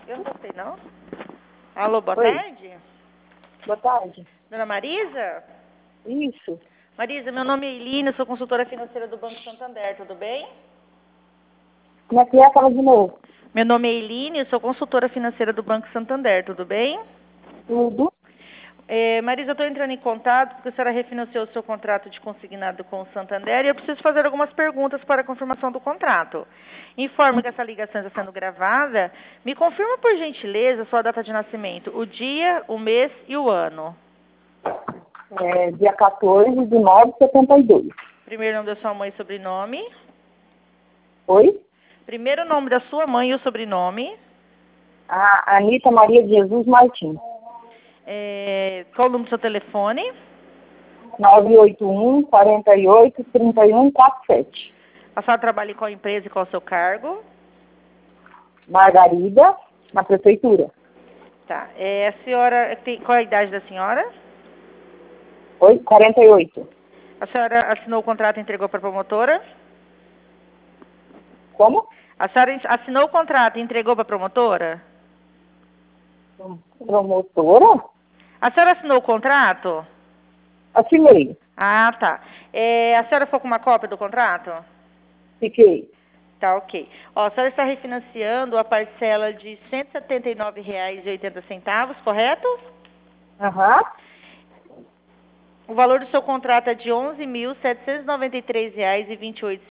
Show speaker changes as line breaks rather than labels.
Eu não gostei, não. Alô, boa
Oi.
tarde.
Boa tarde.
Dona Marisa?
Isso.
Marisa, meu nome é Eline, eu sou consultora financeira do Banco Santander, tudo bem?
Como é que é? Fala de novo.
Meu nome é Eline, eu sou consultora financeira do Banco Santander, tudo bem?
Tudo.
Marisa, eu estou entrando em contato porque a senhora refinanciou o seu contrato de consignado com o Santander e eu preciso fazer algumas perguntas para a confirmação do contrato. Informo que essa ligação está sendo gravada. Me confirma, por gentileza, sua data de nascimento, o dia, o mês e o ano.
Dia 14 de 9/72.
Primeiro nome da sua mãe e sobrenome.
Oi?
Primeiro nome da sua mãe e o sobrenome.
A Anita Maria de Jesus Martins.
Qual o número do seu telefone?
981-48-3147.
A senhora trabalha em qual empresa e qual o seu cargo?
Margarida, na prefeitura.
Tá. A senhora qual a idade da senhora?
Oi? 48.
A senhora assinou o contrato e entregou para a promotora?
Como?
A senhora assinou o contrato e entregou para a promotora?
Promotora?
A senhora assinou o contrato?
Assinei.
Ah, tá. A senhora ficou com uma cópia do contrato?
Fiquei.
Tá, ok. Ó, a senhora está refinanciando a parcela de R$ 179,80, correto?
Aham.
O valor do seu contrato é de R$ 11.793,28.